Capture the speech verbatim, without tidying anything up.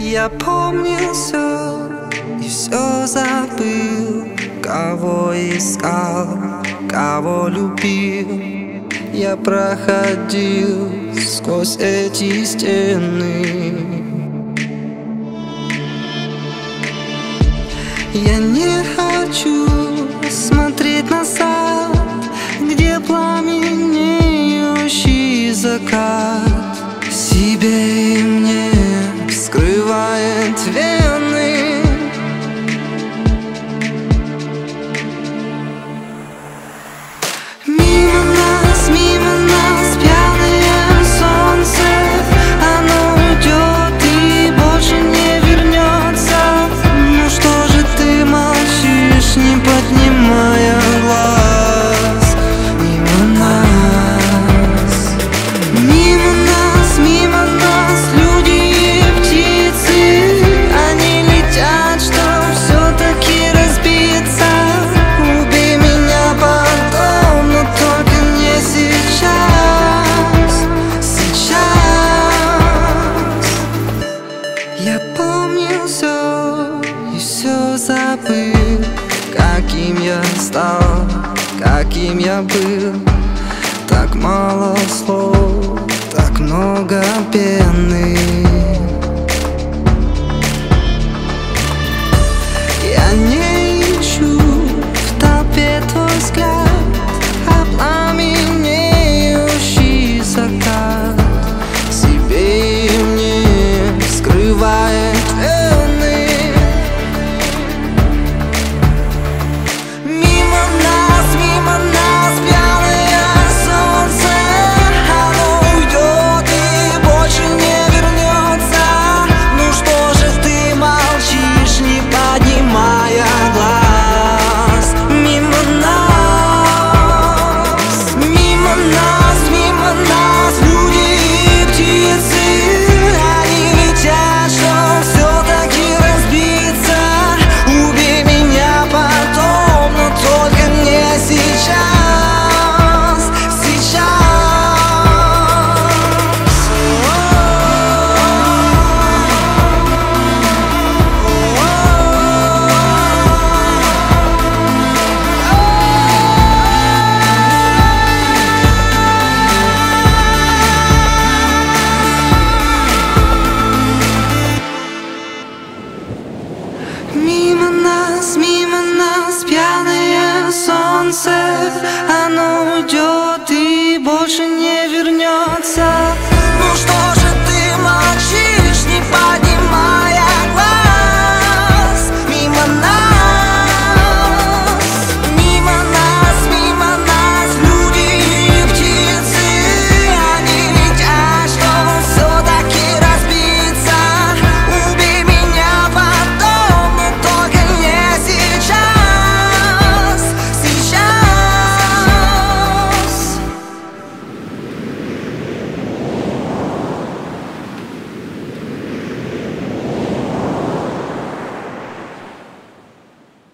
Я помнил все и все забыл. Кого искал, кого любил. Я проходил сквозь эти стены. Я не хочу смотреть назад, где пламенеющий закат себе и мне вскрывает вены. Мимо нас, мимо нас пьяное солнце, оно уйдет и больше не вернется. Ну что же ты молчишь, не поднимая глаз? Мимо нас, мимо нас, мимо нас люди и птицы, они летят, чтоб все-таки разбиться. Убей меня потом, но только не сейчас, сейчас. Я помню все и все забыл, каким я стал, каким я был. Так мало слов, так много пены. Я не ищу в толпе твой взгляд, а пламенеющий закат себе и мне скрывает вены. Мимо нас, мимо нас пьяное солнце, оно уйдет и больше не вернется. Ну что же ты молчишь, не поднимая глаз? Мимо нас, мимо нас, мимо нас люди и птицы, они летят, чтоб все-таки разбиться. Убей меня потом, но только не сейчас, сейчас. Мимо нас, мимо нас пьяное солнце, оно уйдет